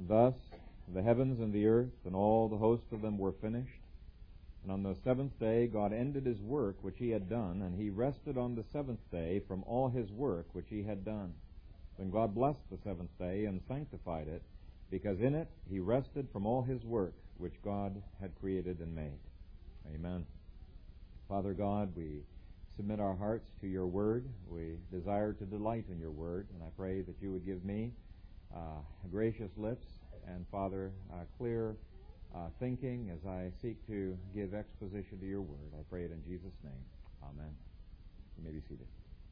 Thus the heavens and the earth and all the host of them were finished. And on the seventh day God ended his work which he had done, and he rested on the seventh day from all his work which he had done. Then God blessed the seventh day and sanctified it, because in it he rested from all his work which God had created and made. Amen. Father God, we submit our hearts to your word. We desire to delight in your word, and I pray that you would give me gracious lips and, Father, clear thinking as I seek to give exposition to your word. I pray it in Jesus' name. Amen. You may be seated.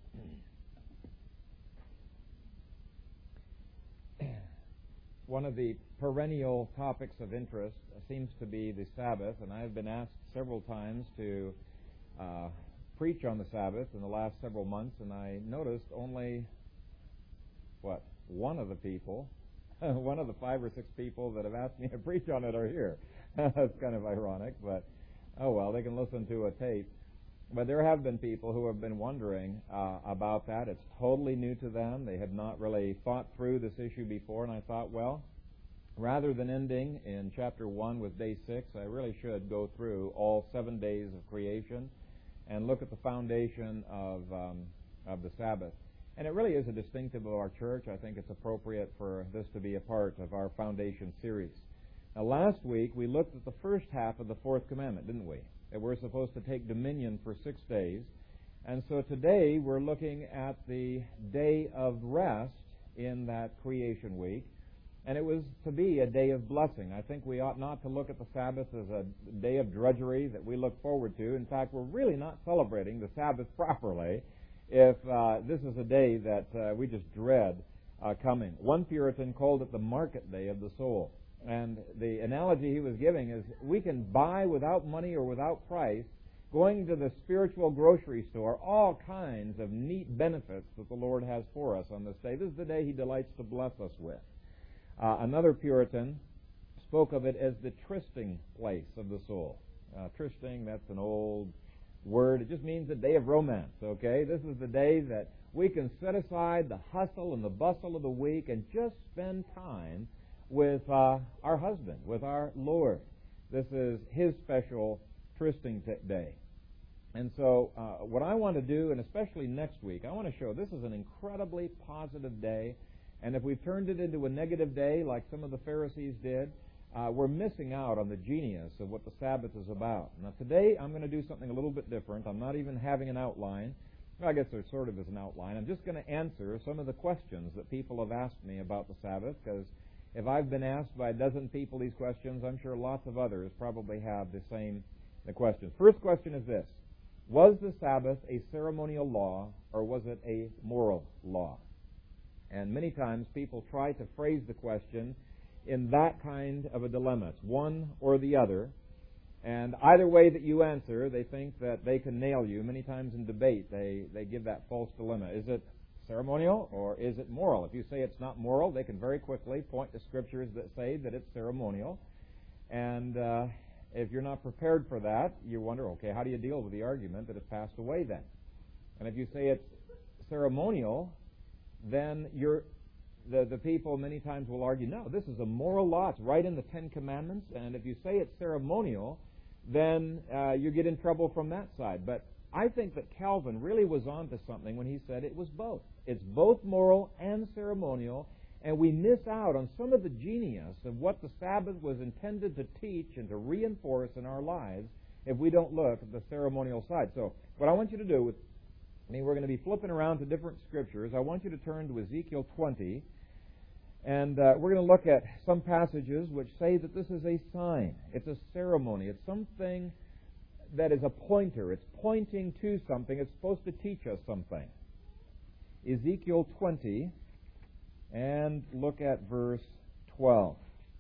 One of the perennial topics of interest seems to be the Sabbath, and I have been asked several times to preach on the Sabbath in the last several months, and I noticed only, one of the people, one of the 5 or 6 people that have asked me to preach on it are here. That's kind of ironic, but oh well, they can listen to a tape. But there have been people who have been wondering about that. It's totally new to them. They have not really thought through this issue before, and I thought, well, rather than ending in chapter 1 with day 6, I really should go through all 7 days of creation and look at the foundation of the Sabbath. And it really is a distinctive of our church. I think it's appropriate for this to be a part of our foundation series. Now, last week we looked at the first half of the fourth commandment, didn't we? That we're supposed to take dominion for 6 days. And so today we're looking at the day of rest in that creation week. And it was to be a day of blessing. I think we ought not to look at the Sabbath as a day of drudgery that we look forward to. In fact, we're really not celebrating the Sabbath properly if this is a day that we just dread coming. One Puritan called it the market day of the soul. And the analogy he was giving is we can buy without money or without price, going to the spiritual grocery store, all kinds of neat benefits that the Lord has for us on this day. This is the day he delights to bless us with. Another Puritan spoke of it as the trysting place of the soul. Trysting, that's an old word. It just means the day of romance, okay? This is the day that we can set aside the hustle and the bustle of the week and just spend time with our husband, with our Lord. This is his special trysting day. And so what I want to do, and especially next week, I want to show this is an incredibly positive day. And if we've turned it into a negative day like some of the Pharisees did, we're missing out on the genius of what the Sabbath is about. Now today I'm going to do something a little bit different. I'm not even having an outline. Well, I guess there sort of is an outline. I'm just going to answer some of the questions that people have asked me about the Sabbath, because if I've been asked by a dozen people these questions, I'm sure lots of others probably have the questions. First question is this: was the Sabbath a ceremonial law or was it a moral law? And many times people try to phrase the question in that kind of a dilemma. It's one or the other. And either way that you answer, they think that they can nail you. Many times in debate, they give that false dilemma. Is it ceremonial or is it moral? If you say it's not moral, they can very quickly point to scriptures that say that it's ceremonial. And if you're not prepared for that, you wonder, okay, how do you deal with the argument that has passed away then? And if you say it's ceremonial, then the people many times will argue, no, this is a moral law. It's right in the 10 Commandments. And if you say it's ceremonial, then you get in trouble from that side. But I think that Calvin really was onto something when he said it was both. It's both moral and ceremonial, and we miss out on some of the genius of what the Sabbath was intended to teach and to reinforce in our lives if we don't look at the ceremonial side. So what I want you to do we're going to be flipping around to different scriptures. I want you to turn to Ezekiel 20, and we're going to look at some passages which say that this is a sign. It's a ceremony. It's something that is a pointer. It's pointing to something. It's supposed to teach us something. Ezekiel 20, and look at verse 12.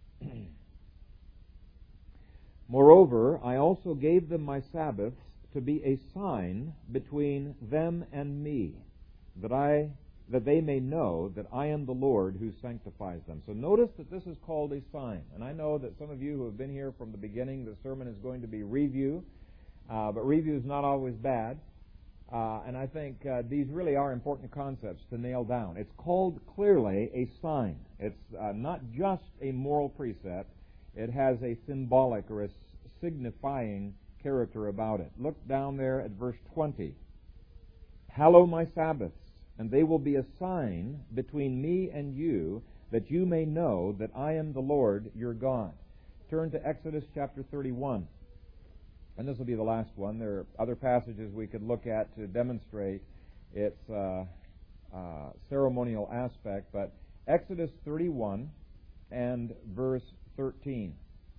Moreover, I also gave them my Sabbaths to be a sign between them and me, that they may know that I am the Lord who sanctifies them. So notice that this is called a sign. And I know that some of you who have been here from the beginning, the sermon is going to be review, but review is not always bad. And I think these really are important concepts to nail down. It's called clearly a sign. It's not just a moral precept. It has a symbolic or a signifying character about it. Look down there at verse 20. Hallow my Sabbaths, and they will be a sign between me and you, that you may know that I am the Lord your God. Turn to Exodus chapter 31. And this will be the last one. There are other passages we could look at to demonstrate its ceremonial aspect, but Exodus 31 and verse 13.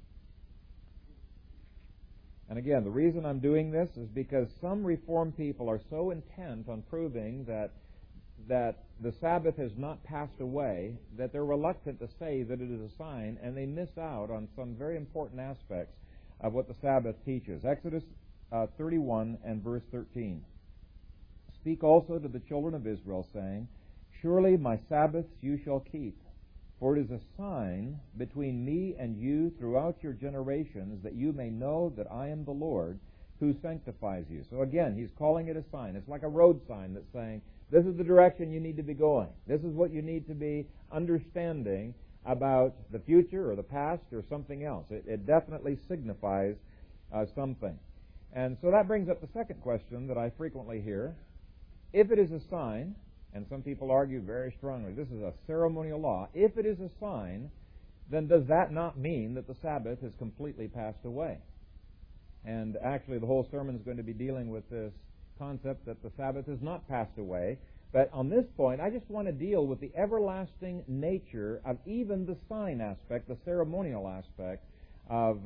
And again, the reason I'm doing this is because some Reformed people are so intent on proving that the Sabbath has not passed away that they're reluctant to say that it is a sign, and they miss out on some very important aspects of what the Sabbath teaches. Exodus 31 and verse 13. Speak also to the children of Israel, saying, Surely my Sabbaths you shall keep, for it is a sign between me and you throughout your generations, that you may know that I am the Lord who sanctifies you. So again, he's calling it a sign. It's like a road sign that's saying, this is the direction you need to be going. This is what you need to be understanding about the future or the past or something else. It definitely signifies something. And so that brings up the second question that I frequently hear. If it is a sign, and some people argue very strongly, this is a ceremonial law. If it is a sign, then does that not mean that the Sabbath has completely passed away? And actually the whole sermon is going to be dealing with this concept that the Sabbath has not passed away. But on this point, I just want to deal with the everlasting nature of even the sign aspect, the ceremonial aspect of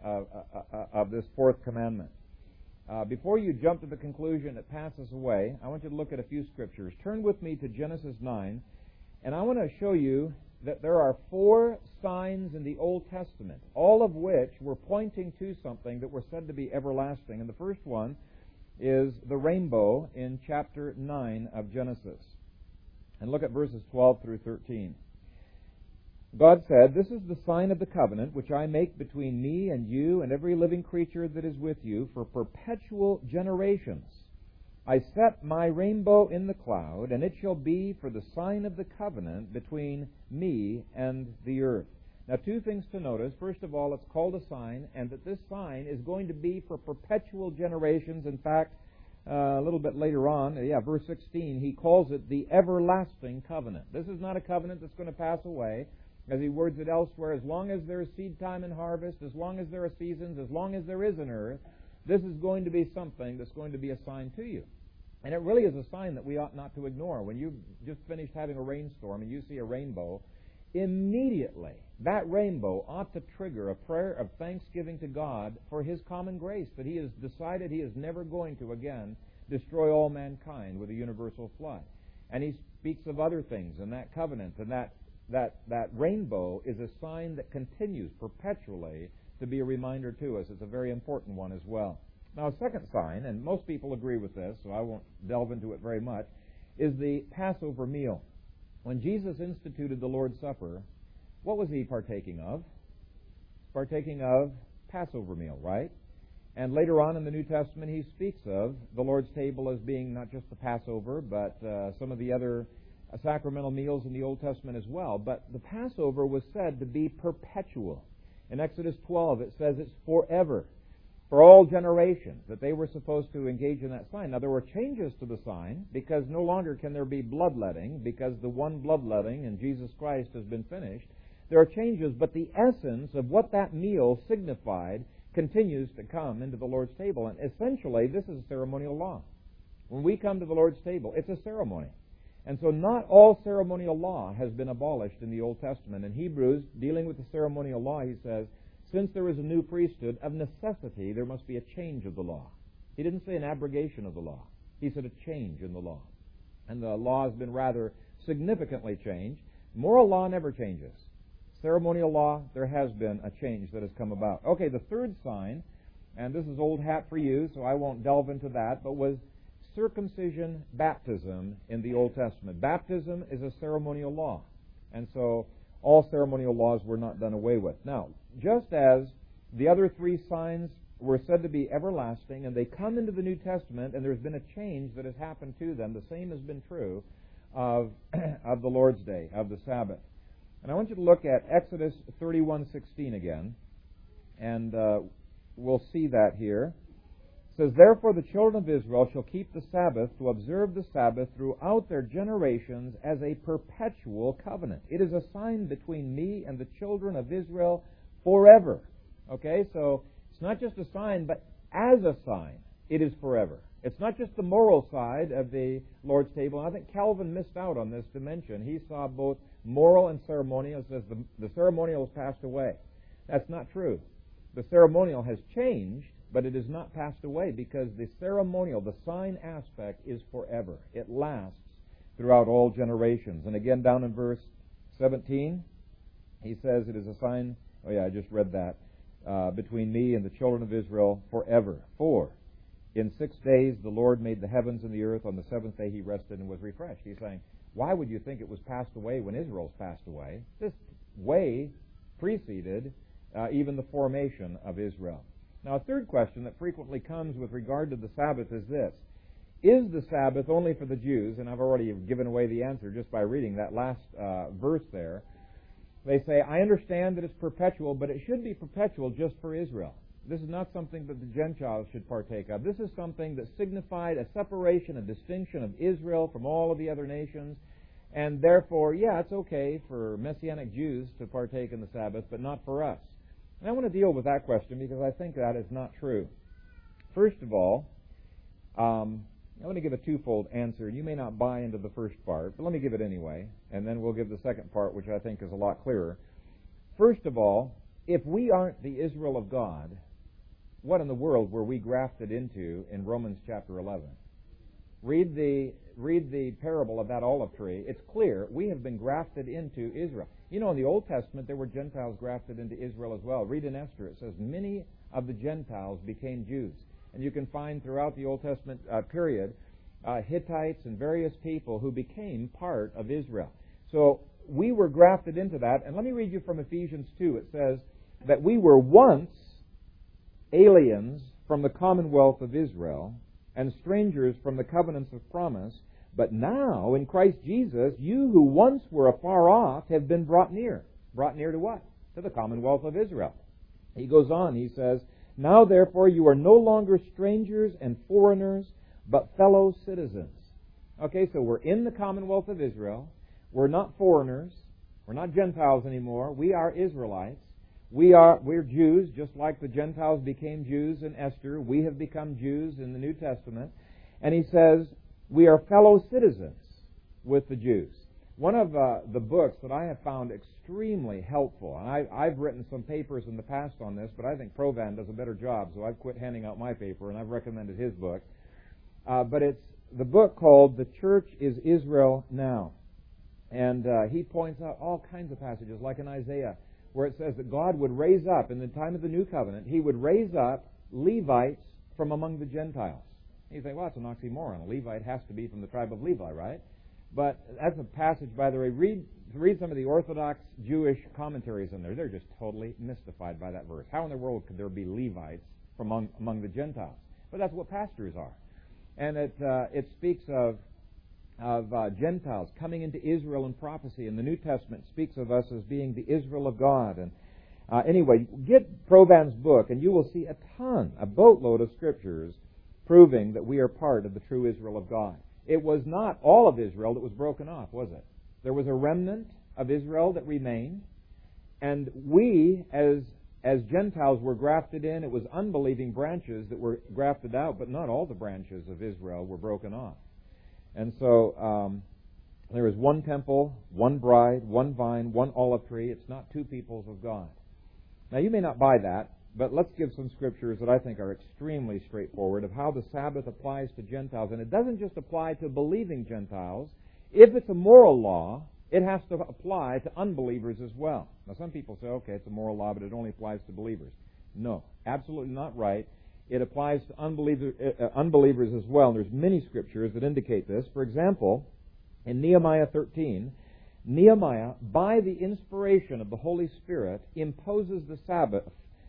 this fourth commandment. Before you jump to the conclusion it passes away, I want you to look at a few scriptures. Turn with me to Genesis 9, and I want to show you that there are 4 signs in the Old Testament, all of which were pointing to something that were said to be everlasting. And the first one is the rainbow in chapter 9 of Genesis. And look at verses 12 through 13. God said, This is the sign of the covenant which I make between me and you and every living creature that is with you for perpetual generations. I set my rainbow in the cloud, and it shall be for the sign of the covenant between me and the earth. Now, 2 things to notice. First of all, it's called a sign, and that this sign is going to be for perpetual generations. In fact, a little bit later on, verse 16, he calls it the everlasting covenant. This is not a covenant that's going to pass away. As he words it elsewhere, as long as there is seed time and harvest, as long as there are seasons, as long as there is an earth, this is going to be something that's going to be a sign to you. And it really is a sign that we ought not to ignore. When you just finished having a rainstorm and you see a rainbow, immediately that rainbow ought to trigger a prayer of thanksgiving to God for His common grace, that He has decided He is never going to again destroy all mankind with a universal flood. And He speaks of other things in that covenant, and that rainbow is a sign that continues perpetually to be a reminder to us. It's a very important one as well. Now, a second sign, and most people agree with this, so I won't delve into it very much, is the Passover meal. When Jesus instituted the Lord's Supper, what was He partaking of? Partaking of Passover meal, right? And later on in the New Testament, He speaks of the Lord's table as being not just the Passover, but some of the other sacramental meals in the Old Testament as well. But the Passover was said to be perpetual. In Exodus 12, it says it's forever, for all generations, that they were supposed to engage in that sign. Now, there were changes to the sign, because no longer can there be bloodletting, because the one bloodletting in Jesus Christ has been finished. There are changes, but the essence of what that meal signified continues to come into the Lord's table. And essentially, this is a ceremonial law. When we come to the Lord's table, it's a ceremony. And so not all ceremonial law has been abolished in the Old Testament. In Hebrews, dealing with the ceremonial law, he says, since there is a new priesthood, of necessity there must be a change of the law. He didn't say an abrogation of the law. He said a change in the law. And the law has been rather significantly changed. Moral law never changes. Ceremonial law, there has been a change that has come about. Okay, the third sign, and this is old hat for you, so I won't delve into that, but was circumcision baptism in the Old Testament. Baptism is a ceremonial law. And so all ceremonial laws were not done away with. Now, just as the other 3 signs were said to be everlasting, and they come into the New Testament, and there's been a change that has happened to them. The same has been true of the Lord's Day, of the Sabbath. And I want you to look at Exodus 31:16 again, and we'll see that here. It says, "Therefore the children of Israel shall keep the Sabbath to observe the Sabbath throughout their generations as a perpetual covenant. It is a sign between me and the children of Israel forever." Okay, so it's not just a sign, but as a sign, it is forever. It's not just the moral side of the Lord's table. And I think Calvin missed out on this dimension. He saw both moral and ceremonial. It says the ceremonial has passed away. That's not true. The ceremonial has changed, but it has not passed away, because the ceremonial, the sign aspect, is forever. It lasts throughout all generations. And again, down in verse 17, he says it is a sign, oh yeah, I just read that, between me and the children of Israel forever. For in 6 days the Lord made the heavens and the earth. On the seventh day he rested and was refreshed. He's saying, why would you think it was passed away when Israel's passed away? This way preceded even the formation of Israel. Now, a third question that frequently comes with regard to the Sabbath is this: is the Sabbath only for the Jews? And I've already given away the answer just by reading that last verse there. They say, I understand that it's perpetual, but it should be perpetual just for Israel. This is not something that the Gentiles should partake of. This is something that signified a separation, a distinction of Israel from all of the other nations. And therefore, yeah, it's okay for Messianic Jews to partake in the Sabbath, but not for us. And I want to deal with that question because I think that is not true. First of all, I want to give a twofold answer. You may not buy into the first part, but let me give it anyway, and then we'll give the second part, which I think is a lot clearer. First of all, if we aren't the Israel of God, what in the world were we grafted into in Romans chapter 11? Read the parable of that olive tree. It's clear we have been grafted into Israel. You know, in the Old Testament, there were Gentiles grafted into Israel as well. Read in Esther, it says, many of the Gentiles became Jews. And you can find throughout the Old Testament period Hittites and various people who became part of Israel. So we were grafted into that. And let me read you from Ephesians 2. It says that we were once aliens from the commonwealth of Israel and strangers from the covenants of promise, but now in Christ Jesus, you who once were afar off have been brought near. Brought near to what? To the commonwealth of Israel. He goes on, he says, now therefore you are no longer strangers and foreigners, but fellow citizens. Okay, so we're in the commonwealth of Israel. We're not foreigners. We're not Gentiles anymore. We are Israelites. We're Jews, just like the Gentiles became Jews in Esther. We have become Jews in the New Testament. And he says, we are fellow citizens with the Jews. One of the books that I have found extremely helpful, and I've written some papers in the past on this, but I think Provan does a better job, so I've quit handing out my paper, and I've recommended his book. But it's the book called The Church is Israel Now. And he points out all kinds of passages, like in Isaiah, where it says that God would raise up, in the time of the New Covenant, He would raise up Levites from among the Gentiles. You think, well, that's an oxymoron. A Levite has to be from the tribe of Levi, right? But that's a passage, by the way, read some of the Orthodox Jewish commentaries in there. They're just totally mystified by that verse. How in the world could there be Levites from among the Gentiles? But that's what pastors are. And it speaks of Gentiles coming into Israel in prophecy, and the New Testament speaks of us as being the Israel of God. And anyway, get Provan's book, and you will see a boatload of scriptures proving that we are part of the true Israel of God. It was not all of Israel that was broken off, was it? There was a remnant of Israel that remained, and we, as Gentiles, were grafted in. It was unbelieving branches that were grafted out, but not all the branches of Israel were broken off. And so there is one temple, one bride, one vine, one olive tree. It's not two peoples of God. Now, you may not buy that, but let's give some scriptures that I think are extremely straightforward of how the Sabbath applies to Gentiles. And it doesn't just apply to believing Gentiles. If it's a moral law, it has to apply to unbelievers as well. Now, some people say, okay, it's a moral law, but it only applies to believers. No, absolutely not right. It applies to unbelievers as well. And there's many scriptures that indicate this. For example, in Nehemiah 13, Nehemiah, by the inspiration of the Holy Spirit, imposes the Sabbath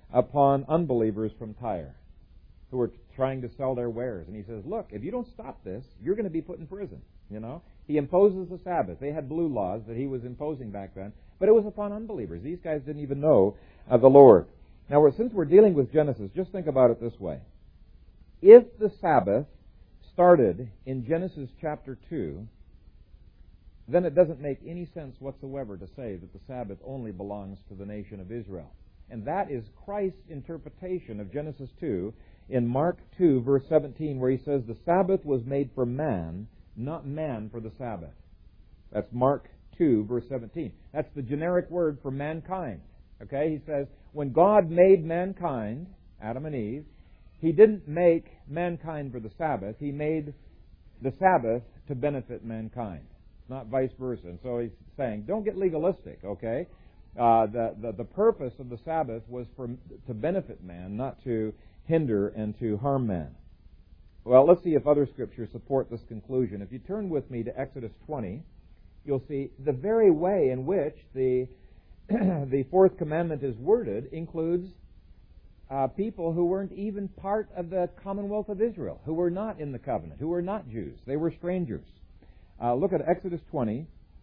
upon unbelievers from Tyre who were trying to sell their wares. And he says, look, if you don't stop this, you're going to be put in prison. You know, he imposes the Sabbath. They had blue laws that he was imposing back then, but it was upon unbelievers. These guys didn't even know the Lord. Now, since we're dealing with Genesis, just think about it this way. If the Sabbath started in Genesis chapter 2, then it doesn't make any sense whatsoever to say that the Sabbath only belongs to the nation of Israel. And that is Christ's interpretation of Genesis 2 in Mark 2, verse 17, where he says, the Sabbath was made for man, not man for the Sabbath. That's Mark 2, verse 17. That's the generic word for mankind. Okay? He says, when God made mankind, Adam and Eve, He didn't make mankind for the Sabbath. He made the Sabbath to benefit mankind, not vice versa. And so he's saying, don't get legalistic, okay? The purpose of the Sabbath was to benefit man, not to hinder and to harm man. Well, let's see if other scriptures support this conclusion. If you turn with me to Exodus 20, you'll see the very way in which the fourth commandment is worded includes people who weren't even part of the Commonwealth of Israel, who were not in the covenant, who were not Jews. They were strangers. Look at Exodus 20,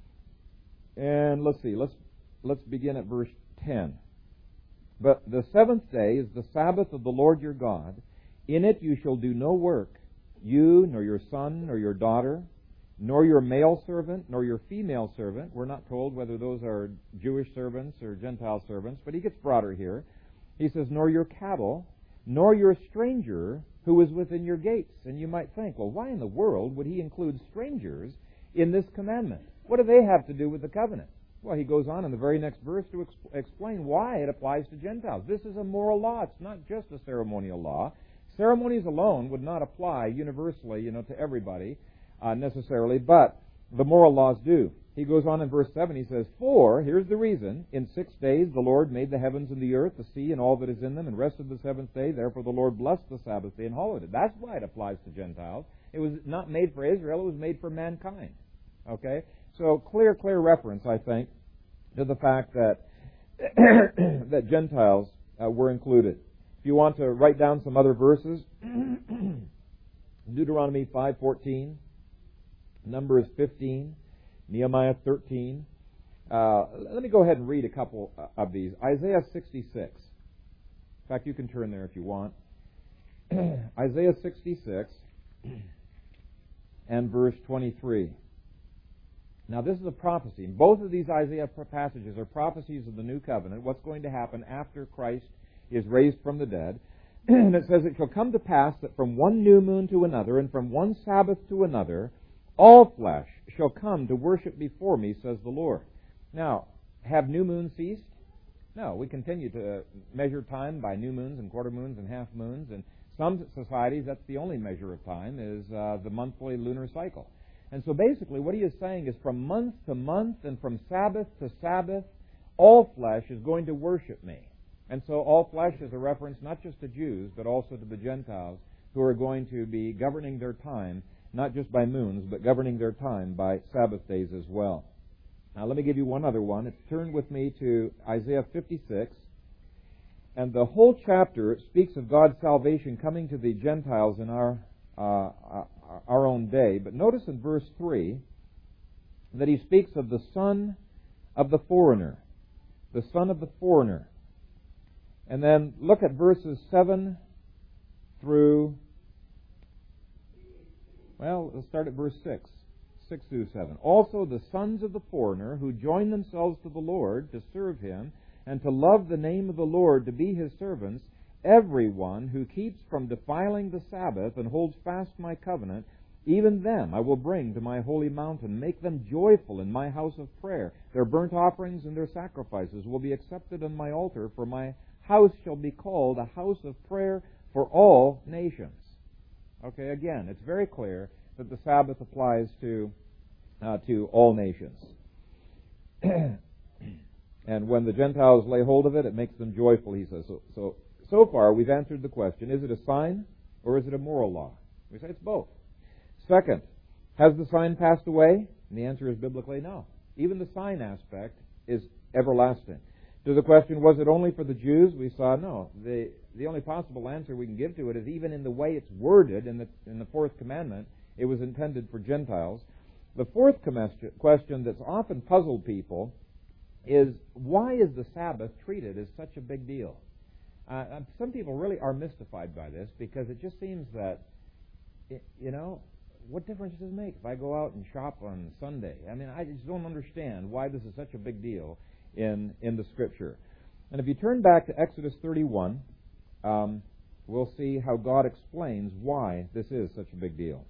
and let's see. Let's begin at verse 10. But the seventh day is the Sabbath of the Lord your God. In it you shall do no work, you, nor your son, nor your daughter, nor your male servant, nor your female servant. We're not told whether those are Jewish servants or Gentile servants, but he gets broader here. He says, nor your cattle, nor your stranger who is within your gates. And you might think, well, why in the world would he include strangers in this commandment? What do they have to do with the covenant? Well, he goes on in the very next verse to explain why it applies to Gentiles. This is a moral law. It's not just a ceremonial law. Ceremonies alone would not apply universally, to everybody necessarily, but the moral laws do. He goes on in verse 7, he says, for, here's the reason, in 6 days the Lord made the heavens and the earth, the sea and all that is in them, and rested the seventh day. Therefore the Lord blessed the Sabbath day and hallowed it. That's why it applies to Gentiles. It was not made for Israel, it was made for mankind. Okay? So clear reference, I think, to the fact that that Gentiles were included. If you want to write down some other verses, Deuteronomy 5:14, Numbers 15, Nehemiah 13. Let me go ahead and read a couple of these. Isaiah 66. In fact, you can turn there if you want. Isaiah 66 and verse 23. Now, this is a prophecy. Both of these Isaiah passages are prophecies of the new covenant, what's going to happen after Christ is raised from the dead. And it says, it shall come to pass that from one new moon to another, and from one Sabbath to another, all flesh shall come to worship before me, says the Lord. Now, have new moons ceased? No, we continue to measure time by new moons and quarter moons and half moons. And some societies, that's the only measure of time, is the monthly lunar cycle. And so basically what he is saying is from month to month and from Sabbath to Sabbath, all flesh is going to worship me. And so all flesh is a reference not just to Jews, but also to the Gentiles who are going to be governing their time, not just by moons, but governing their time by Sabbath days as well. Now let me give you one other one. Turn with me to Isaiah 56. And the whole chapter speaks of God's salvation coming to the Gentiles in our own day. But notice in verse 3 that he speaks of the son of the foreigner. The son of the foreigner. And then look at verses 7 through, well, let's start at verse 6. 6 through 7. Also the sons of the foreigner who join themselves to the Lord to serve him and to love the name of the Lord to be his servants, everyone who keeps from defiling the Sabbath and holds fast my covenant, even them I will bring to my holy mountain, make them joyful in my house of prayer. Their burnt offerings and their sacrifices will be accepted on my altar, for my house shall be called a house of prayer for all nations. Okay, again, it's very clear that the Sabbath applies to all nations. And when the Gentiles lay hold of it, it makes them joyful, he says. So far, we've answered the question, is it a sign or is it a moral law? We say it's both. Second, has the sign passed away? And the answer is biblically no. Even the sign aspect is everlasting. To the question, was it only for the Jews? We saw no. The only possible answer we can give to it is even in the way it's worded in the fourth commandment, it was intended for Gentiles. The fourth question that's often puzzled people is, why is the Sabbath treated as such a big deal? Some people really are mystified by this because it just seems that, what difference does it make if I go out and shop on Sunday? I mean, I just don't understand why this is such a big deal in the Scripture. And if you turn back to Exodus 31, we'll see how God explains why this is such a big deal.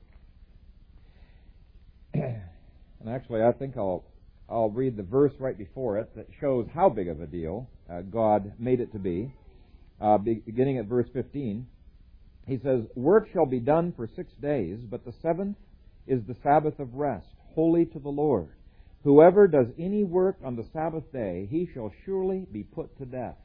And actually, I think I'll read the verse right before it that shows how big of a deal God made it to be. Beginning at verse 15, he says, "Work shall be done for 6 days, but the seventh is the Sabbath of rest, holy to the Lord. Whoever does any work on the Sabbath day, he shall surely be put to death."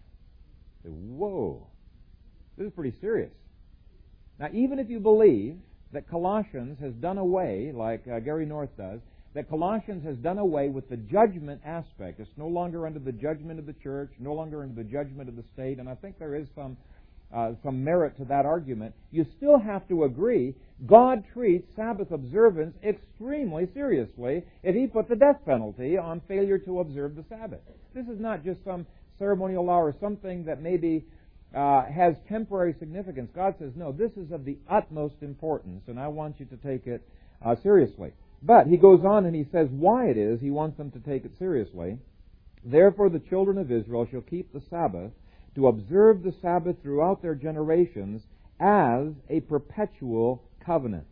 Whoa. This is pretty serious. Now, even if you believe that Colossians has done away, like Gary North does, that Colossians has done away with the judgment aspect. It's no longer under the judgment of the church, no longer under the judgment of the state, and I think there is some merit to that argument. You still have to agree God treats Sabbath observance extremely seriously if He put the death penalty on failure to observe the Sabbath. This is not just some ceremonial law or something that maybe has temporary significance. God says, no, this is of the utmost importance, and I want you to take it seriously. But He goes on and He says why it is He wants them to take it seriously. "Therefore the children of Israel shall keep the Sabbath, to observe the Sabbath throughout their generations as a perpetual covenant."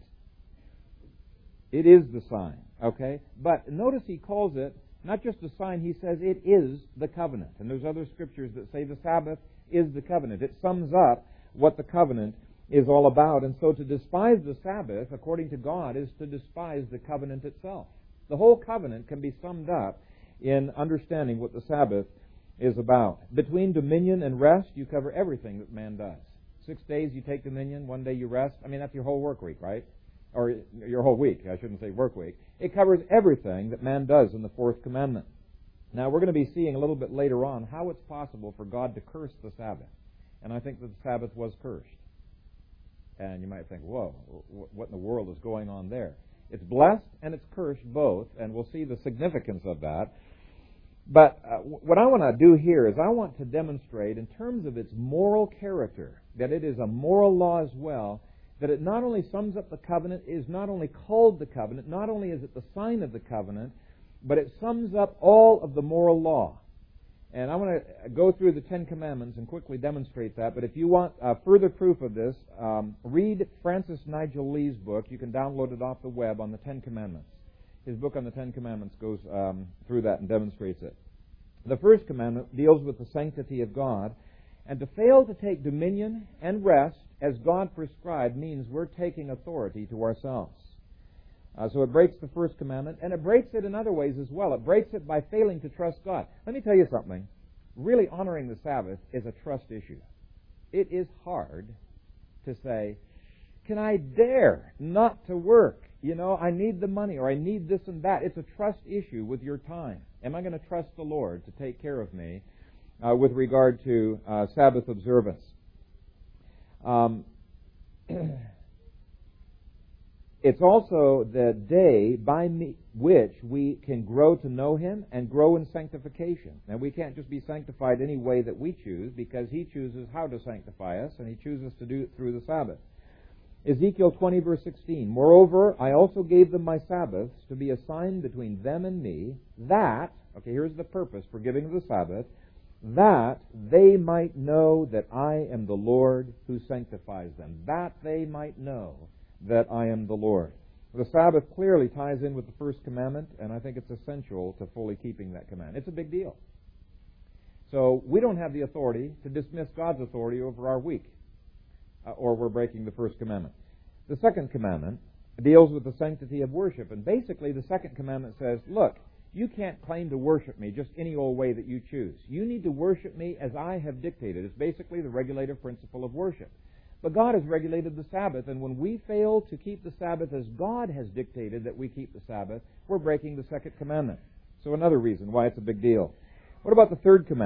It is the sign, okay? But notice He calls it not just a sign, He says it is the covenant. And there's other scriptures that say the Sabbath is the covenant. It sums up what the covenant is all about. And so to despise the Sabbath, according to God, is to despise the covenant itself. The whole covenant can be summed up in understanding what the Sabbath is about. Between dominion and rest, you cover everything that man does. 6 days you take dominion, 1 day you rest. I mean, that's your whole work week, right? Or your whole week. I shouldn't say work week. It covers everything that man does in the fourth commandment. Now, we're going to be seeing a little bit later on how it's possible for God to curse the Sabbath. And I think that the Sabbath was cursed. And you might think, whoa, what in the world is going on there? It's blessed and it's cursed both, and we'll see the significance of that. But what I want to do here is I want to demonstrate, in terms of its moral character, that it is a moral law as well, that it not only sums up the covenant, is not only called the covenant, not only is it the sign of the covenant, but it sums up all of the moral law. And I want to go through the Ten Commandments and quickly demonstrate that. But if you want further proof of this, read Francis Nigel Lee's book. You can download it off the web on the Ten Commandments. His book on the Ten Commandments goes through that and demonstrates it. The first commandment deals with the sanctity of God. And to fail to take dominion and rest as God prescribed means we're taking authority to ourselves. So it breaks the first commandment, and it breaks it in other ways as well. It breaks it by failing to trust God. Let me tell you something. Really honoring the Sabbath is a trust issue. It is hard to say, can I dare not to work? You know, I need the money, or I need this and that. It's a trust issue with your time. Am I going to trust the Lord to take care of me with regard to Sabbath observance? It's also the day by which we can grow to know Him and grow in sanctification. And we can't just be sanctified any way that we choose, because He chooses how to sanctify us, and He chooses to do it through the Sabbath. Ezekiel 20, verse 16, "Moreover, I also gave them my Sabbaths to be a sign between them and me, that," okay, here's the purpose for giving the Sabbath, "that they might know that I am the Lord who sanctifies them." That they might know that I am the Lord. The Sabbath clearly ties in with the first commandment, and I think it's essential to fully keeping that command. It's a big deal. So we don't have the authority to dismiss God's authority over our week, or we're breaking the first commandment. The second commandment deals with the sanctity of worship, and basically the second commandment says, look, you can't claim to worship me just any old way that you choose. You need to worship me as I have dictated. It's basically the regulative principle of worship. But God has regulated the Sabbath, and when we fail to keep the Sabbath as God has dictated that we keep the Sabbath, we're breaking the second commandment. So another reason why it's a big deal. What about the third commandment?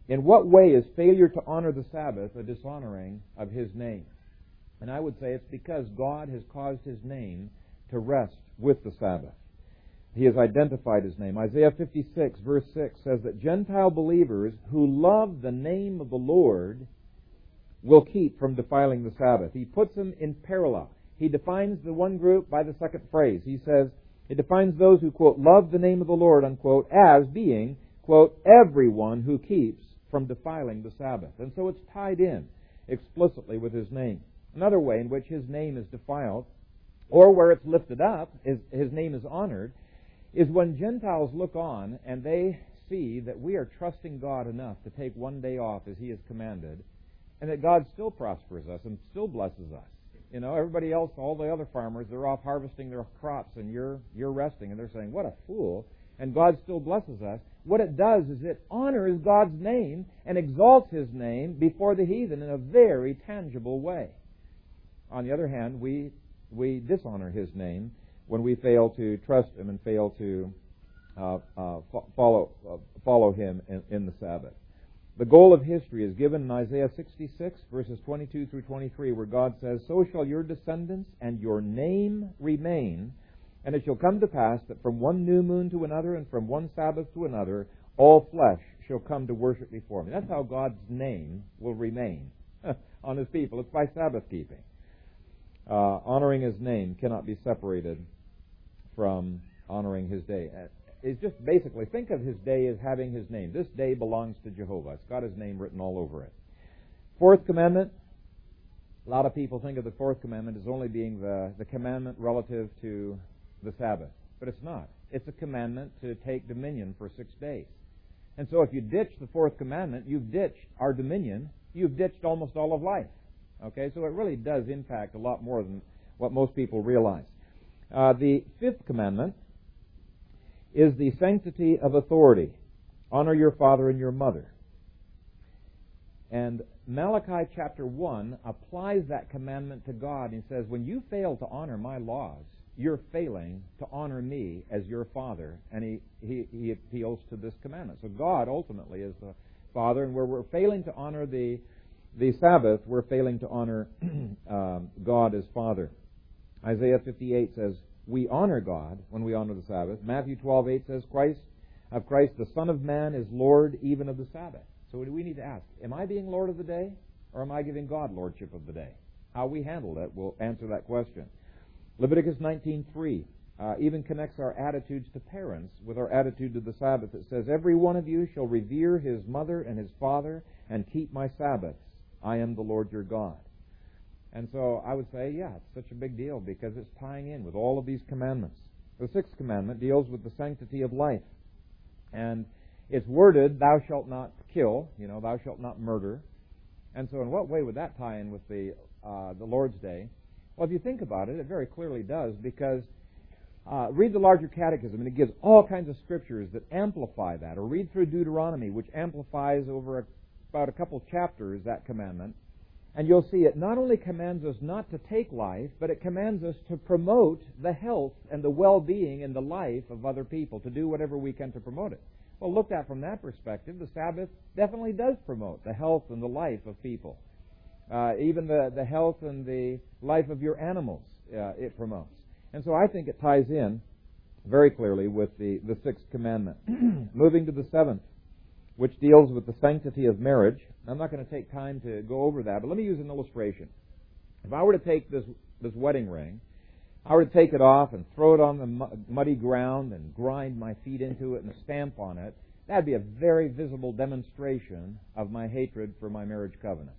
In what way is failure to honor the Sabbath a dishonoring of His name? And I would say it's because God has caused His name to rest with the Sabbath. He has identified His name. Isaiah 56, verse 6 says that Gentile believers who love the name of the Lord will keep from defiling the Sabbath. He puts them in parallel. He defines the one group by the second phrase. He says, it defines those who, quote, love the name of the Lord, unquote, as being, quote, everyone who keeps from defiling the Sabbath. And so it's tied in explicitly with His name. Another way in which His name is defiled, or where it's lifted up, His name is honored, is when Gentiles look on and they see that we are trusting God enough to take one day off as He has commanded, and that God still prospers us and still blesses us. You know, everybody else, all the other farmers, they're off harvesting their crops and you're resting, and they're saying, what a fool, and God still blesses us. What it does is it honors God's name and exalts His name before the heathen in a very tangible way. On the other hand, we dishonor His name when we fail to trust Him and fail to follow Him in the Sabbath. The goal of history is given in Isaiah 66, verses 22 through 23, where God says, so shall your descendants and your name remain, and it shall come to pass that from one new moon to another and from one Sabbath to another, all flesh shall come to worship before me. That's how God's name will remain on His people. It's by Sabbath keeping. Honoring His name cannot be separated from honoring His day. It's just basically, think of His day as having His name. This day belongs to Jehovah. It's got His name written all over it. Fourth commandment, a lot of people think of the fourth commandment as only being the commandment relative to the Sabbath. But it's not. It's a commandment to take dominion for 6 days. And so if you ditch the fourth commandment, you've ditched our dominion. You've ditched almost all of life. Okay, so it really does impact a lot more than what most people realize. The fifth commandment is the sanctity of authority. Honor your father and your mother. And Malachi chapter 1 applies that commandment to God and says, when you fail to honor my laws, you're failing to honor me as your father. And he appeals to this commandment. So God ultimately is the Father, and where we're failing to honor the Sabbath, we're failing to honor God as Father. Isaiah 58 says, we honor God when we honor the Sabbath. Matthew 12:8 says, Christ, the Son of Man, is Lord even of the Sabbath. So we need to ask, am I being Lord of the day, or am I giving God lordship of the day? How we handle it will answer that question. Leviticus 19:3 even connects our attitudes to parents with our attitude to the Sabbath. It says, every one of you shall revere his mother and his father and keep my Sabbaths. I am the Lord your God. And so I would say, yeah, it's such a big deal because it's tying in with all of these commandments. The sixth commandment deals with the sanctity of life. And it's worded, thou shalt not kill, thou shalt not murder. And so in what way would that tie in with the Lord's Day? Well, if you think about it, it very clearly does, because read the larger catechism, and it gives all kinds of scriptures that amplify that. Or read through Deuteronomy, which amplifies over about a couple chapters that commandment. And you'll see it not only commands us not to take life, but it commands us to promote the health and the well-being and the life of other people, to do whatever we can to promote it. Well, looked at from that perspective, the Sabbath definitely does promote the health and the life of people. Even the health and the life of your animals, it promotes. And so I think it ties in very clearly with the sixth commandment. Moving to the seventh, which deals with the sanctity of marriage. I'm not going to take time to go over that, but let me use an illustration. If I were to take this wedding ring, I were to take it off and throw it on the muddy ground and grind my feet into it and stamp on it, that'd be a very visible demonstration of my hatred for my marriage covenant.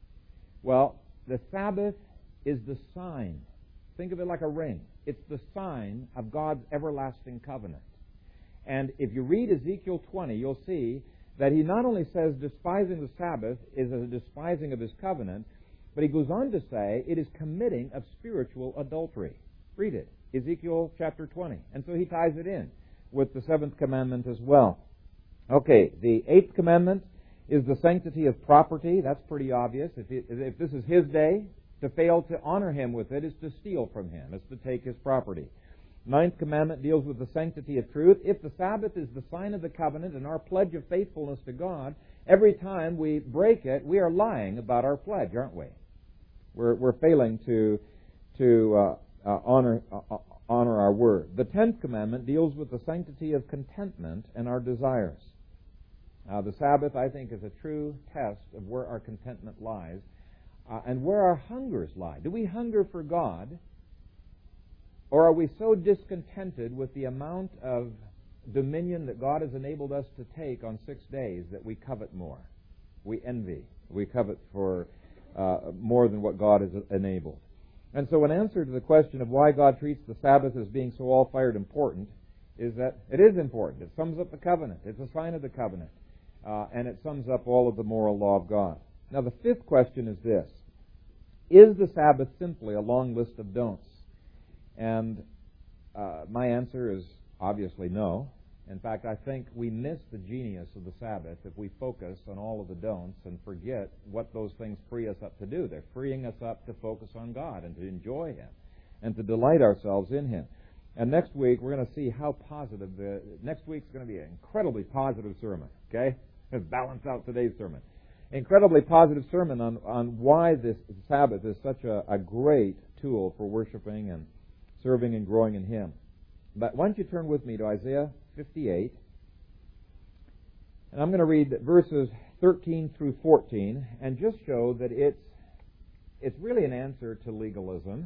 Well, the Sabbath is the sign. Think of it like a ring. It's the sign of God's everlasting covenant. And if you read Ezekiel 20, you'll see that he not only says despising the Sabbath is a despising of his covenant, but he goes on to say it is committing of spiritual adultery. Read it, Ezekiel chapter 20. And so he ties it in with the seventh commandment as well. Okay, the eighth commandment is the sanctity of property. That's pretty obvious. If this is his day, to fail to honor him with it is to steal from him. It's to take his property. Ninth commandment deals with the sanctity of truth. If the Sabbath is the sign of the covenant and our pledge of faithfulness to God, every time we break it, we are lying about our pledge, aren't we? We're failing to honor our word. The 10th commandment deals with the sanctity of contentment and our desires. The Sabbath, I think, is a true test of where our contentment lies and where our hungers lie. Do we hunger for God, or are we so discontented with the amount of dominion that God has enabled us to take on 6 days that we covet more? We envy. We covet for more than what God has enabled. And so an answer to the question of why God treats the Sabbath as being so all-fired important is that it is important. It sums up the covenant. It's a sign of the covenant. And it sums up all of the moral law of God. Now the fifth question is this: is the Sabbath simply a long list of don'ts? And my answer is obviously no. In fact, I think we miss the genius of the Sabbath if we focus on all of the don'ts and forget what those things free us up to do. They're freeing us up to focus on God and to enjoy Him and to delight ourselves in Him. And next week, we're going to see how positive next week's going to be an incredibly positive sermon, okay? Let's balance out today's sermon. Incredibly positive sermon on why this Sabbath is such a great tool for worshiping and serving and growing in Him. But why don't you turn with me to Isaiah 58, and I'm going to read verses 13 through 14 and just show that it's really an answer to legalism.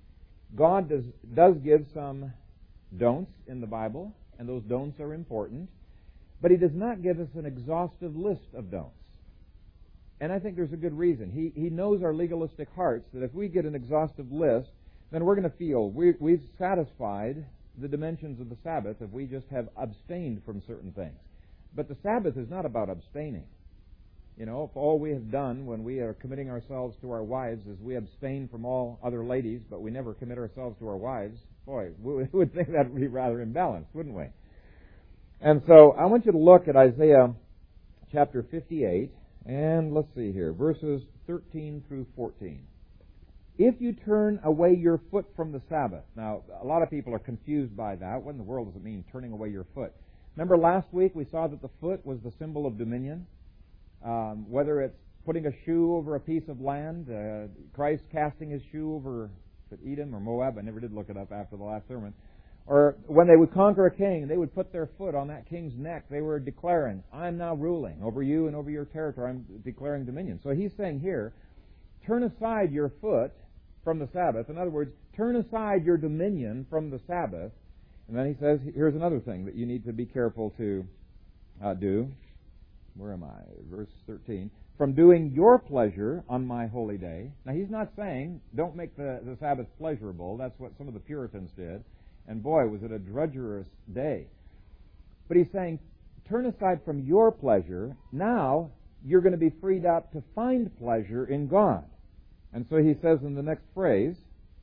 God does give some don'ts in the Bible, and those don'ts are important, but He does not give us an exhaustive list of don'ts. And I think there's a good reason. He knows our legalistic hearts, that if we get an exhaustive list, then we're going to feel we've satisfied the dimensions of the Sabbath if we just have abstained from certain things. But the Sabbath is not about abstaining. You know, if all we have done when we are committing ourselves to our wives is we abstain from all other ladies, but we never commit ourselves to our wives, boy, we would think that would be rather imbalanced, wouldn't we? And so I want you to look at Isaiah chapter 58, and let's see here, verses 13 through 14. If you turn away your foot from the Sabbath. Now, a lot of people are confused by that. What in the world does it mean, turning away your foot? Remember last week we saw that the foot was the symbol of dominion. Whether it's putting a shoe over a piece of land, Christ casting His shoe over Edom or Moab, I never did look it up after the last sermon, or when they would conquer a king, they would put their foot on that king's neck. They were declaring, I'm now ruling over you and over your territory. I'm declaring dominion. So He's saying here, turn aside your foot from the Sabbath. In other words, turn aside your dominion from the Sabbath. And then He says, here's another thing that you need to be careful to do. Where am I? Verse 13. From doing your pleasure on my holy day. Now, He's not saying, don't make the Sabbath pleasurable. That's what some of the Puritans did. And boy, was it a drudgerous day. But He's saying, turn aside from your pleasure. Now, you're going to be freed up to find pleasure in God. And so He says in the next phrase,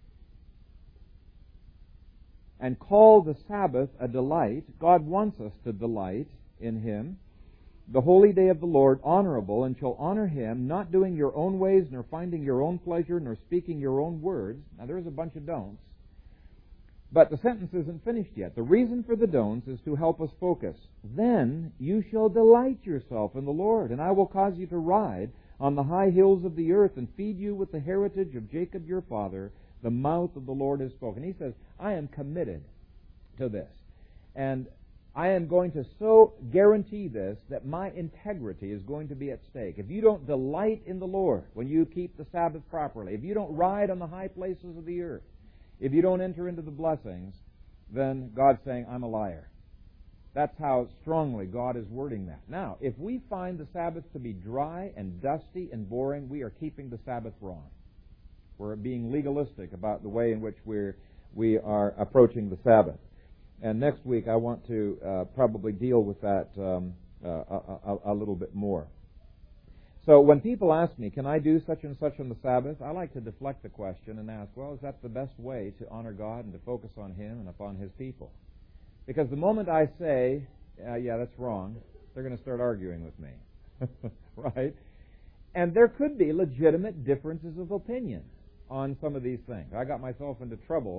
and call the Sabbath a delight. God wants us to delight in Him. The holy day of the Lord honorable, and shall honor Him, not doing your own ways, nor finding your own pleasure, nor speaking your own words. Now there's a bunch of don'ts. But the sentence isn't finished yet. The reason for the don'ts is to help us focus. Then you shall delight yourself in the Lord, and I will cause you to ride on the high hills of the earth, and feed you with the heritage of Jacob your father. The mouth of the Lord has spoken. He says, I am committed to this. And I am going to so guarantee this that my integrity is going to be at stake. If you don't delight in the Lord when you keep the Sabbath properly, if you don't ride on the high places of the earth, if you don't enter into the blessings, then God's saying, I'm a liar. That's how strongly God is wording that. Now, if we find the Sabbath to be dry and dusty and boring, we are keeping the Sabbath wrong. We're being legalistic about the way in which we are approaching the Sabbath. And next week I want to probably deal with that a little bit more. So when people ask me, can I do such and such on the Sabbath? I like to deflect the question and ask, well, is that the best way to honor God and to focus on Him and upon His people? Because the moment I say, yeah, that's wrong, they're going to start arguing with me. Right? And there could be legitimate differences of opinion on some of these things. I got myself into trouble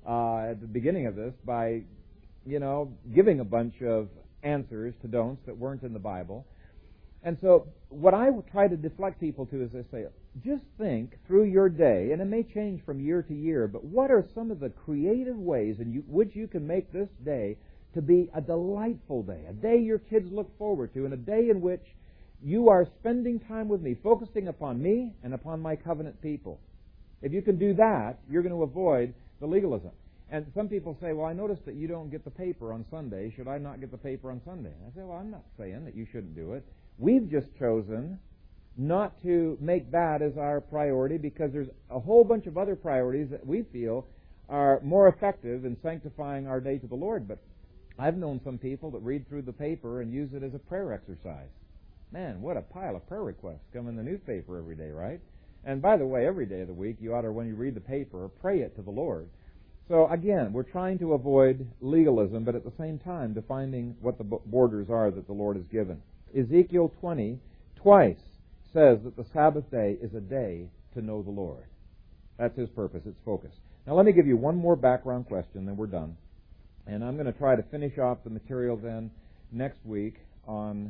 at the beginning of this by, giving a bunch of answers to don'ts that weren't in the Bible. And so what I try to deflect people to is I say, just think through your day, and it may change from year to year, but what are some of the creative ways in which you can make this day to be a delightful day, a day your kids look forward to, and a day in which you are spending time with me, focusing upon me and upon my covenant people. If you can do that, you're going to avoid the legalism. And some people say, well, I noticed that you don't get the paper on Sunday. Should I not get the paper on Sunday? I say, well, I'm not saying that you shouldn't do it. We've just chosen not to make that as our priority because there's a whole bunch of other priorities that we feel are more effective in sanctifying our day to the Lord. But I've known some people that read through the paper and use it as a prayer exercise. Man, what a pile of prayer requests come in the newspaper every day, right? And by the way, every day of the week, you ought to, when you read the paper, pray it to the Lord. So again, we're trying to avoid legalism, but at the same time defining what the borders are that the Lord has given. Ezekiel 20 twice says that the Sabbath day is a day to know the Lord. That's His purpose, its focus. Now let me give you one more background question, then we're done. And I'm going to try to finish off the material then next week on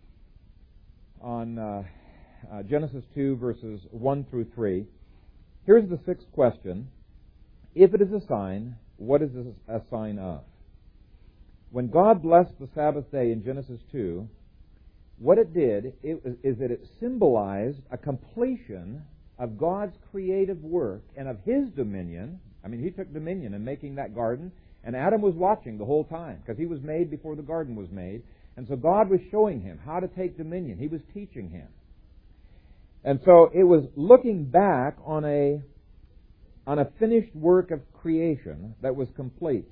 Genesis 2 verses 1 through 3. Here's the sixth question. If it is a sign, what is it a sign of? When God blessed the Sabbath day in Genesis 2, what it did is that it symbolized a completion of God's creative work and of His dominion. I mean, He took dominion in making that garden, and Adam was watching the whole time because he was made before the garden was made. And so God was showing him how to take dominion. He was teaching him. And so it was looking back on a finished work of creation that was complete.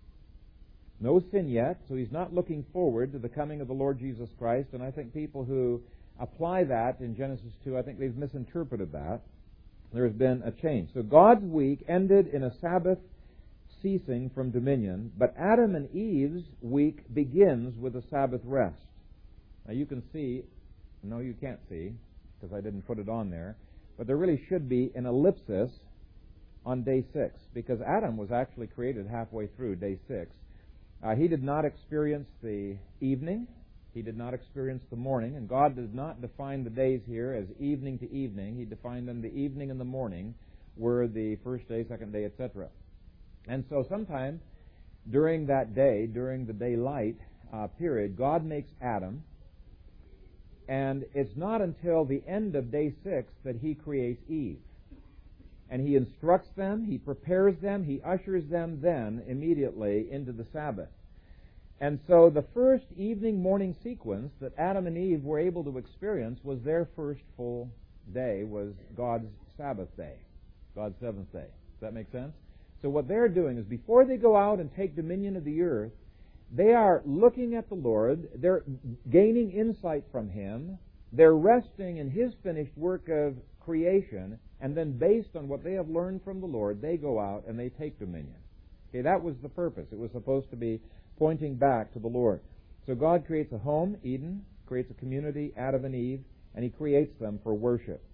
No sin yet, so He's not looking forward to the coming of the Lord Jesus Christ. And I think people who apply that in Genesis 2, I think they've misinterpreted that. There has been a change. So God's week ended in a Sabbath ceasing from dominion, but Adam and Eve's week begins with a Sabbath rest. Now you can see, no you can't see, because I didn't put it on there, but there really should be an ellipsis on day 6, because Adam was actually created halfway through day 6. He did not experience the evening, he did not experience the morning, and God did not define the days here as evening to evening. He defined them the evening and the morning were the first day, second day, etc. And so sometime during that day, during the daylight period, God makes Adam, and it's not until the end of day 6 that He creates Eve. And He instructs them, He prepares them, He ushers them then immediately into the Sabbath. And so the first evening-morning sequence that Adam and Eve were able to experience was their first full day, was God's Sabbath day, God's seventh day. Does that make sense? So what they're doing is before they go out and take dominion of the earth, they are looking at the Lord, they're gaining insight from Him, they're resting in His finished work of creation, and then based on what they have learned from the Lord, they go out and they take dominion. Okay, that was the purpose. It was supposed to be pointing back to the Lord. So God creates a home, Eden, creates a community, Adam and Eve, and He creates them for worship.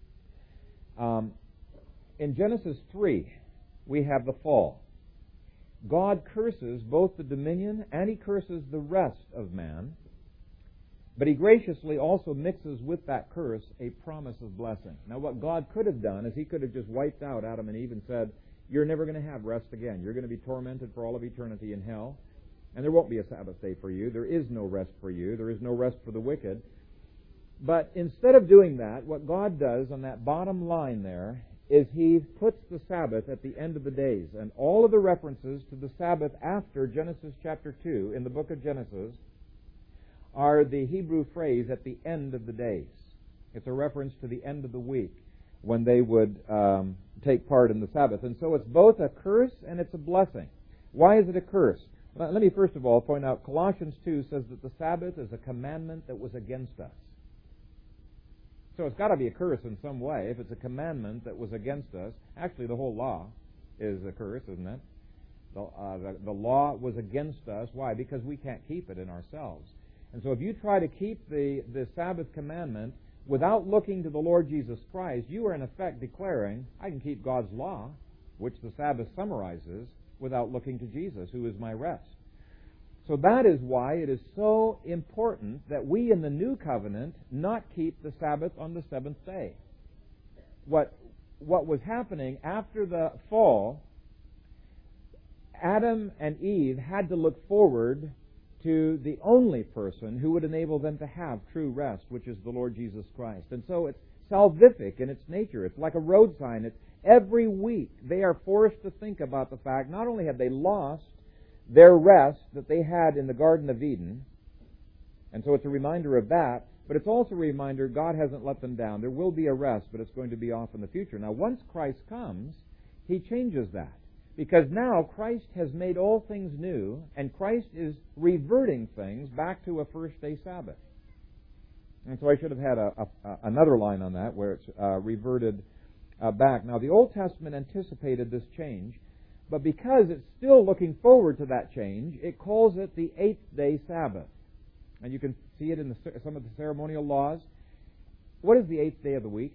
In Genesis 3, we have the fall. God curses both the dominion and He curses the rest of man, but He graciously also mixes with that curse a promise of blessing. Now what God could have done is He could have just wiped out Adam and Eve and said, you're never going to have rest again. You're going to be tormented for all of eternity in hell, and there won't be a Sabbath day for you. There is no rest for you. There is no rest for the wicked. But instead of doing that, what God does on that bottom line there is He puts the Sabbath at the end of the days. And all of the references to the Sabbath after Genesis chapter 2 in the book of Genesis are the Hebrew phrase at the end of the days. It's a reference to the end of the week when they would take part in the Sabbath. And so it's both a curse and it's a blessing. Why is it a curse? Let me first of all point out Colossians 2 says that the Sabbath is a commandment that was against us. So it's got to be a curse in some way. If it's a commandment that was against us, actually the whole law is a curse, isn't it? The law was against us. Why? Because we can't keep it in ourselves. And so if you try to keep the Sabbath commandment without looking to the Lord Jesus Christ, you are in effect declaring, I can keep God's law, which the Sabbath summarizes, without looking to Jesus, who is my rest. So that is why it is so important that we in the New Covenant not keep the Sabbath on the seventh day. What was happening after the fall, Adam and Eve had to look forward to the only person who would enable them to have true rest, which is the Lord Jesus Christ. And so it's salvific in its nature. It's like a road sign. It's every week they are forced to think about the fact not only have they lost their rest that they had in the Garden of Eden, and so it's a reminder of that, but it's also a reminder God hasn't let them down. There will be a rest, but it's going to be off in the future. Now, once Christ comes, He changes that. Because now Christ has made all things new, and Christ is reverting things back to a first-day Sabbath. And so I should have had another line on that where it's reverted back. Now, the Old Testament anticipated this change, but because it's still looking forward to that change, it calls it the eighth-day Sabbath. And you can see it in some of the ceremonial laws. What is the eighth day of the week?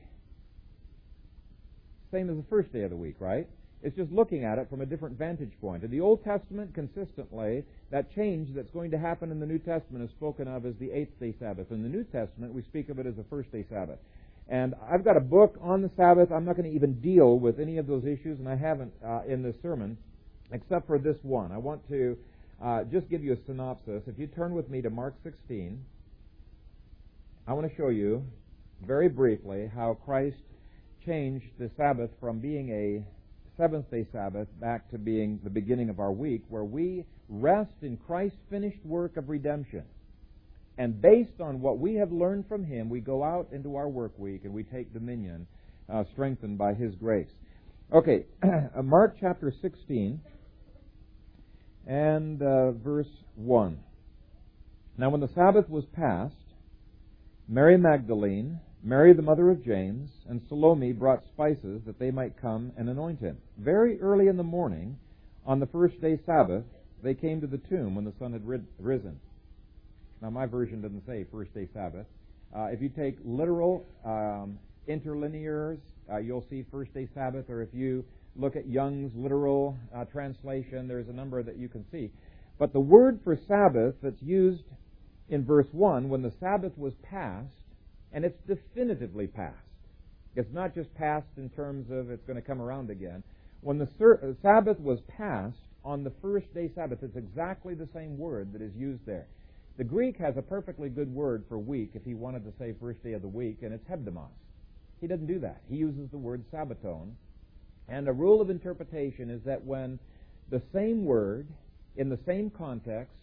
Same as the first day of the week, right? It's just looking at it from a different vantage point. In the Old Testament, consistently, that change that's going to happen in the New Testament is spoken of as the eighth-day Sabbath. In the New Testament, we speak of it as the first-day Sabbath. And I've got a book on the Sabbath. I'm not going to even deal with any of those issues, and I haven't in this sermon, except for this one. I want to just give you a synopsis. If you turn with me to Mark 16, I want to show you very briefly how Christ changed the Sabbath from being a seventh-day Sabbath back to being the beginning of our week, where we rest in Christ's finished work of redemption. And based on what we have learned from Him, we go out into our work week and we take dominion, strengthened by His grace. Okay, Mark chapter 16 and verse 1. Now when the Sabbath was past, Mary Magdalene, Mary the mother of James, and Salome brought spices that they might come and anoint Him. Very early in the morning, on the first day Sabbath, they came to the tomb when the sun had risen. Now my version doesn't say first day Sabbath. If you take literal interlinears, you'll see first day Sabbath, or if you look at Young's literal translation, there's a number that you can see. But the word for Sabbath that's used in verse 1, when the Sabbath was past, and it's definitively past. It's not just past in terms of it's going to come around again. When the Sabbath was past on the first day Sabbath, it's exactly the same word that is used there. The Greek has a perfectly good word for week if he wanted to say first day of the week, and it's hebdomos. He doesn't do that. He uses the word sabbaton. And a rule of interpretation is that when the same word in the same context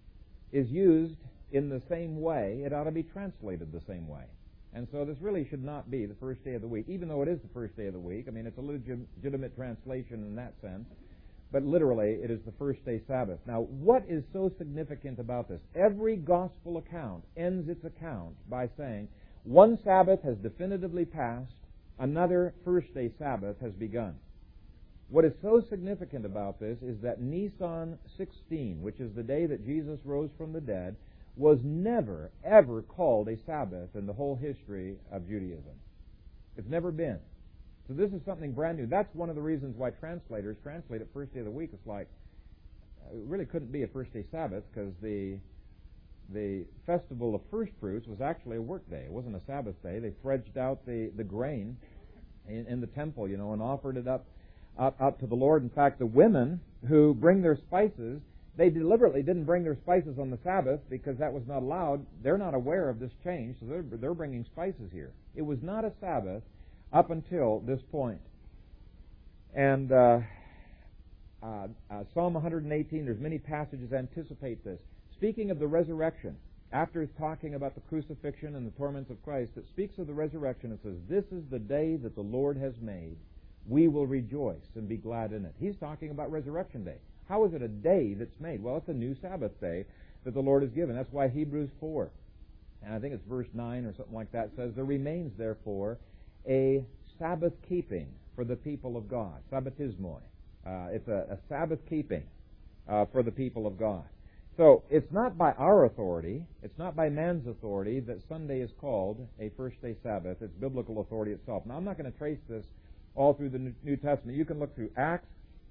is used in the same way, it ought to be translated the same way. And so this really should not be the first day of the week, even though it is the first day of the week. I mean, it's a legitimate translation in that sense. But literally, it is the first day Sabbath. Now, what is so significant about this? Every gospel account ends its account by saying, one Sabbath has definitively passed, another first day Sabbath has begun. What is so significant about this is that Nisan 16, which is the day that Jesus rose from the dead, was never, ever called a Sabbath in the whole history of Judaism. It's never been. So this is something brand new. That's one of the reasons why translators translate it first day of the week. It's like, it really couldn't be a first day Sabbath, because the festival of first fruits was actually a work day. It wasn't a Sabbath day. They dredged out the grain in the temple, and offered it up to the Lord. In fact, the women who bring their spices, they deliberately didn't bring their spices on the Sabbath because that was not allowed. They're not aware of this change, so they're bringing spices here. It was not a Sabbath up until this point. And Psalm 118, there's many passages that anticipate this. Speaking of the resurrection, after it's talking about the crucifixion and the torments of Christ, it speaks of the resurrection. It says, "This is the day that the Lord has made. We will rejoice and be glad in it." He's talking about Resurrection Day. How is it a day that's made? Well, it's a new Sabbath day that the Lord has given. That's why Hebrews 4, and I think it's verse 9 or something like that, says, "There remains, therefore, a Sabbath keeping for the people of God." Sabbatismoi. It's a Sabbath keeping for the people of God. So it's not by our authority, it's not by man's authority that Sunday is called a first day Sabbath. It's biblical authority itself. Now, I'm not going to trace this all through the New Testament. You can look through Acts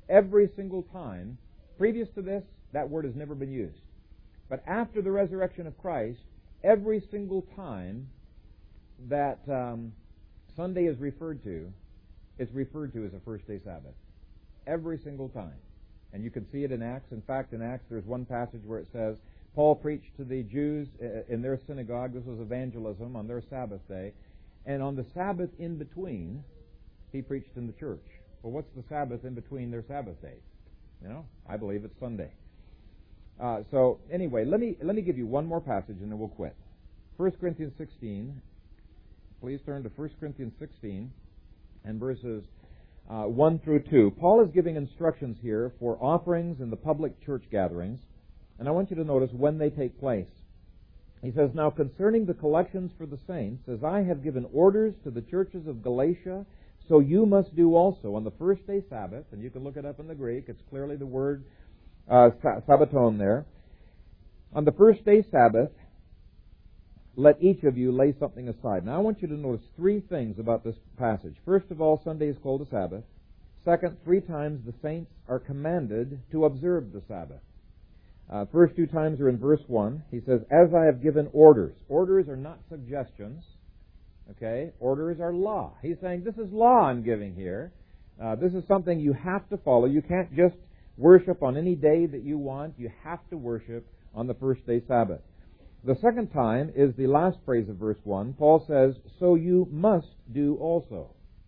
Every single time. Previous to this, that word has never been used. But after the resurrection of Christ, every single time that Sunday is referred to, it's referred to as a first-day Sabbath. Every single time. And you can see it in Acts. In fact, in Acts, there's one passage where it says, Paul preached to the Jews in their synagogue. This was evangelism on their Sabbath day. And on the Sabbath in between, he preached in the church. Well, what's the Sabbath in between their Sabbath days? You know, I believe it's Sunday. So anyway, let me give you one more passage and then we'll quit. 1 Corinthians 16. Please turn to 1 Corinthians 16 and verses 1 through 2. Paul is giving instructions here for offerings in the public church gatherings, and I want you to notice when they take place. He says, Now concerning the collections for the saints, as I have given orders to the churches of Galatia, so you must do also on the first day Sabbath, and you can look it up in the Greek, it's clearly the word Sabbaton there. On the first day Sabbath, let each of you lay something aside. Now I want you to notice three things about this passage. First of all, Sunday is called a Sabbath. Second, 3 times the saints are commanded to observe the Sabbath. First 2 times are in verse 1. He says, As I have given orders. Orders are not suggestions. Okay? Orders are law. He's saying, this is law I'm giving here. This is something you have to follow. You can't just worship on any day that you want. You have to worship on the first day Sabbath. The second time is the last phrase of verse 1. Paul says, So you must do also.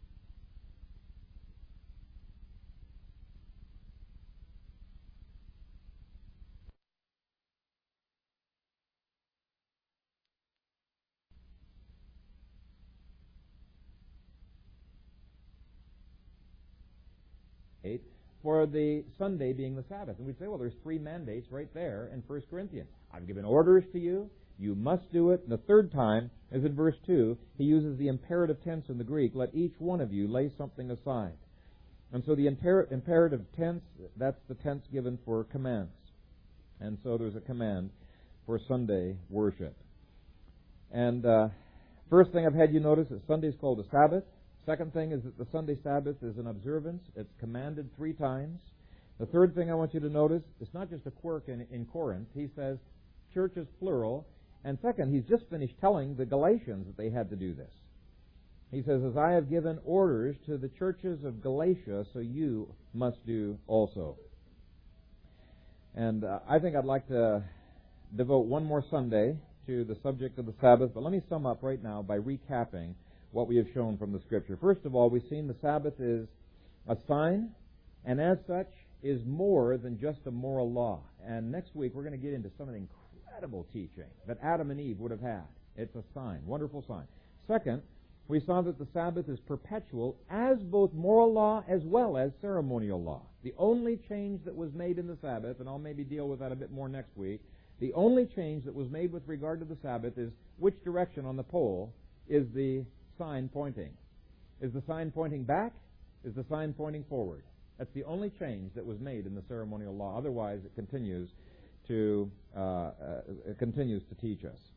For the Sunday being the Sabbath. And we'd say, well, there's 3 mandates right there in 1 Corinthians. I've given orders to you. You must do it. And the third time is in verse 2. He uses the imperative tense in the Greek. Let each one of you lay something aside. And so the imperative tense, that's the tense given for commands. And so there's a command for Sunday worship. And first thing I've had you notice is Sunday's called a Sabbath. Second thing is that the Sunday Sabbath is an observance. It's commanded 3 times. The third thing I want you to notice, it's not just a quirk in Corinth. He says church is plural. And second, he's just finished telling the Galatians that they had to do this. He says, As I have given orders to the churches of Galatia, so you must do also. And I think I'd like to devote one more Sunday to the subject of the Sabbath. But let me sum up right now by recapping what we have shown from the Scripture. First of all, we've seen the Sabbath is a sign, and as such is more than just a moral law. And next week we're going to get into some of the incredible teaching that Adam and Eve would have had. It's a sign, wonderful sign. Second, we saw that the Sabbath is perpetual as both moral law as well as ceremonial law. The only change that was made in the Sabbath, and I'll maybe deal with that a bit more next week, the only change that was made with regard to the Sabbath is which direction on the pole is the sign pointing. Is the sign pointing back? Is the sign pointing forward? That's the only change that was made in the ceremonial law. Otherwise, it continues to teach us.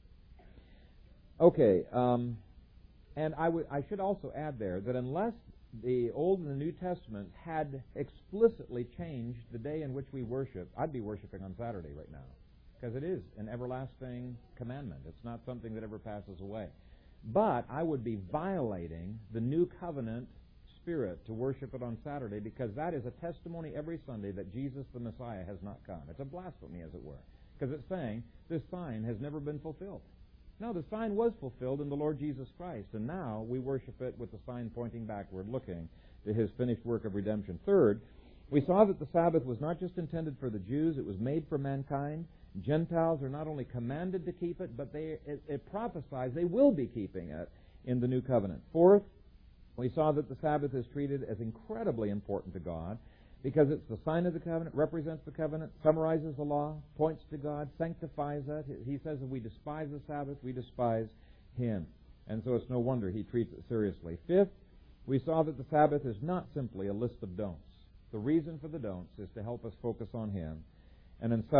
Okay, and I should also add there that unless the Old and the New Testament had explicitly changed the day in which we worship, I'd be worshiping on Saturday right now, because it is an everlasting commandment. It's not something that ever passes away. But I would be violating the new covenant spirit to worship it on Saturday, because that is a testimony every Sunday that Jesus the Messiah has not come. It's a blasphemy, as it were, because it's saying this sign has never been fulfilled. No, the sign was fulfilled in the Lord Jesus Christ, and now we worship it with the sign pointing backward, looking to His finished work of redemption. Third, we saw that the Sabbath was not just intended for the Jews, it was made for mankind. Gentiles are not only commanded to keep it, but it prophesies they will be keeping it in the new covenant. Fourth, we saw that the Sabbath is treated as incredibly important to God because it's the sign of the covenant, represents the covenant, summarizes the law, points to God, sanctifies it. He says if we despise the Sabbath, we despise Him. And so it's no wonder He treats it seriously. Fifth, we saw that the Sabbath is not simply a list of don'ts. The reason for the don'ts is to help us focus on Him. And then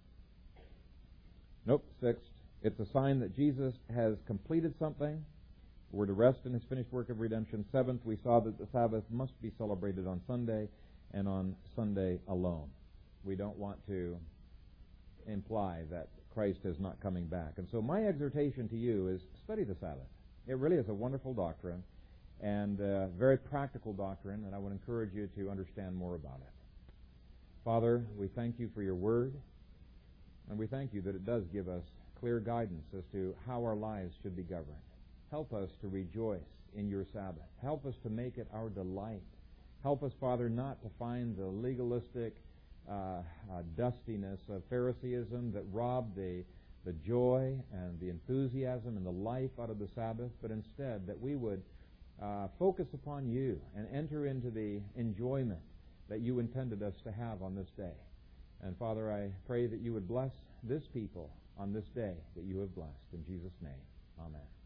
sixth, it's a sign that Jesus has completed something. We're to rest in His finished work of redemption. Seventh, we saw that the Sabbath must be celebrated on Sunday. and on Sunday alone. We don't want to imply that Christ is not coming back. And so my exhortation to you is study the Sabbath. It really is a wonderful doctrine and a very practical doctrine, and I would encourage you to understand more about it. Father, we thank you for your word, and we thank you that it does give us clear guidance as to how our lives should be governed. Help us to rejoice in your Sabbath. Help us to make it our delight. Help us, Father, not to find the legalistic dustiness of Phariseeism that robbed the joy and the enthusiasm and the life out of the Sabbath, but instead that we would focus upon you and enter into the enjoyment that you intended us to have on this day. And Father, I pray that you would bless this people on this day that you have blessed. In Jesus' name, amen.